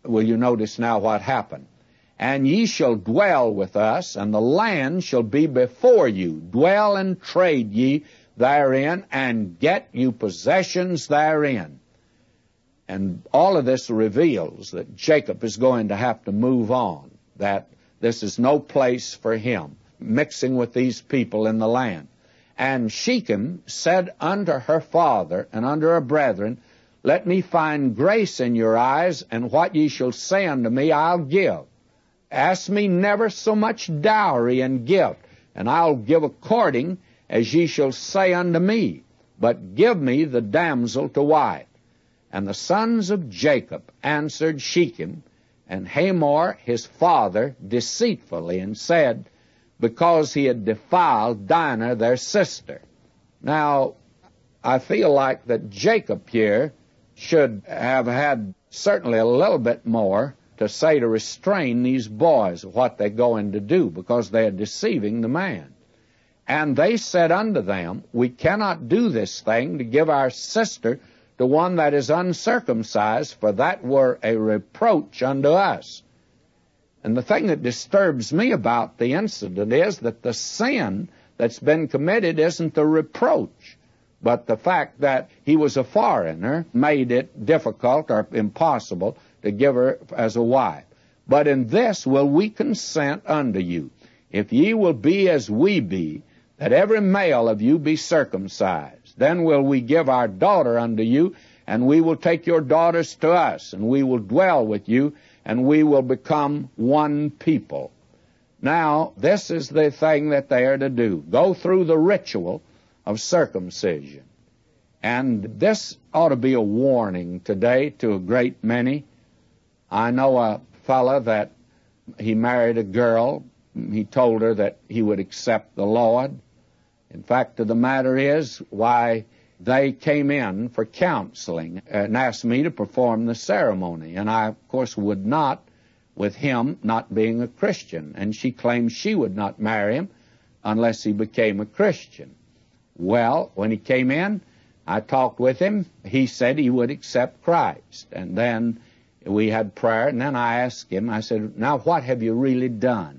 Will you notice now what happened? And ye shall dwell with us, and the land shall be before you. Dwell and trade ye therein, and get you possessions therein. And all of this reveals that Jacob is going to have to move on, that this is no place for him, mixing with these people in the land. And Shechem said unto her father and unto her brethren, Let me find grace in your eyes, and what ye shall say unto me I'll give. Ask me never so much dowry and gift, and I'll give according as ye shall say unto me. But give me the damsel to wife. And the sons of Jacob answered Shechem and Hamor his father deceitfully, and said, because he had defiled Dinah their sister. Now, I feel like that Jacob here should have had certainly a little bit more to say to restrain these boys of what they're going to do, because they are deceiving the man. And they said unto them, We cannot do this thing to give our sister to one that is uncircumcised, for that were a reproach unto us. And the thing that disturbs me about the incident is that the sin that's been committed isn't the reproach, but the fact that he was a foreigner made it difficult or impossible to give her as a wife. But in this will we consent unto you, if ye will be as we be, that every male of you be circumcised. Then will we give our daughter unto you, and we will take your daughters to us, and we will dwell with you, and we will become one people. Now, this is the thing that they are to do. Go through the ritual of circumcision. And this ought to be a warning today to a great many. I know a fellow that he married a girl. He told her that he would accept the Lord. In fact, the matter is, why, they came in for counseling and asked me to perform the ceremony. And I, of course, would not, with him not being a Christian. And she claimed she would not marry him unless he became a Christian. Well, when he came in, I talked with him. He said he would accept Christ. And then we had prayer, and then I asked him, I said, now what have you really done?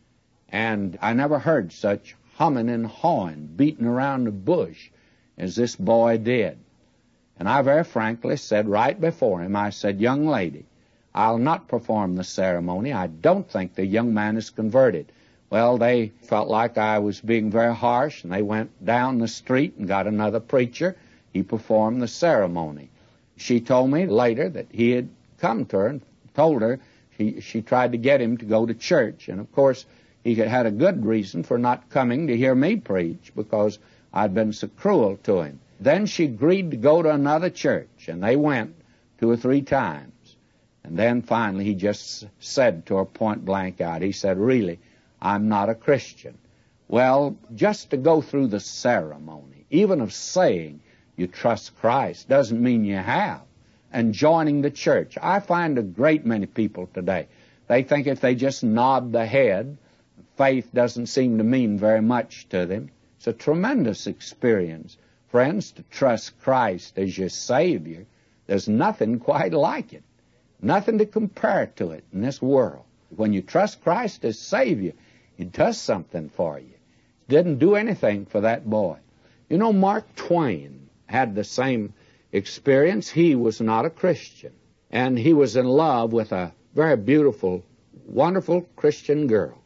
And I never heard such humming and hawing, beating around the bush as this boy did. And I very frankly said right before him, I said, young lady, I'll not perform the ceremony. I don't think the young man is converted. Well, they felt like I was being very harsh, and they went down the street and got another preacher. He performed the ceremony. She told me later that he had come to her and told her she tried to get him to go to church. And, of course, he had a good reason for not coming to hear me preach, because I'd been so cruel to him. Then she agreed to go to another church, and they went 2 or 3 times. And then finally he just said to her point blank out, he said, really, I'm not a Christian. Well, just to go through the ceremony, even of saying you trust Christ, doesn't mean you have. And joining the church. I find a great many people today, they think if they just nod the head, faith doesn't seem to mean very much to them. It's a tremendous experience, friends, to trust Christ as your Savior. There's nothing quite like it, nothing to compare to it in this world. When you trust Christ as Savior, He does something for you. He didn't do anything for that boy. You know, Mark Twain had the same experience. He was not a Christian, and he was in love with a very beautiful, wonderful Christian girl.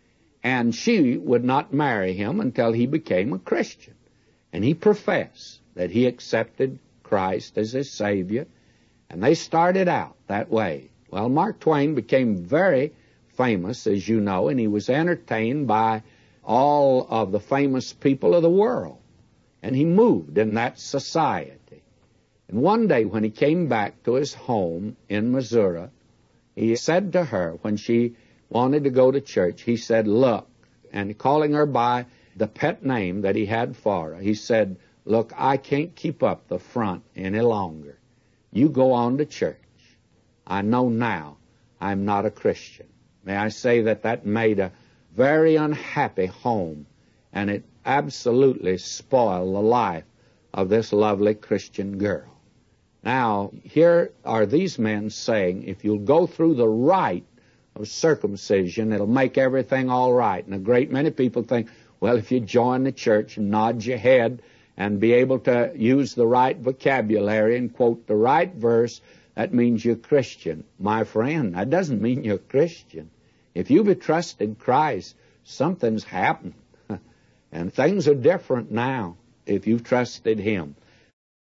And she would not marry him until he became a Christian. And he professed that he accepted Christ as his Savior, and they started out that way. Well, Mark Twain became very famous, as you know, and he was entertained by all of the famous people of the world. And he moved in that society. And one day when he came back to his home in Missouri, he said to her, when she wanted to go to church, he said, look, and calling her by the pet name that he had for her, he said, look, I can't keep up the front any longer. You go on to church. I know now I'm not a Christian. May I say that made a very unhappy home, and it absolutely spoiled the life of this lovely Christian girl. Now, here are these men saying, if you'll go through the rite of circumcision, it'll make everything all right. And a great many people think, well, if you join the church and nod your head and be able to use the right vocabulary and quote the right verse, that means you're Christian. My friend, that doesn't mean you're Christian. If you've trusted Christ, something's happened. And things are different now if you've trusted Him.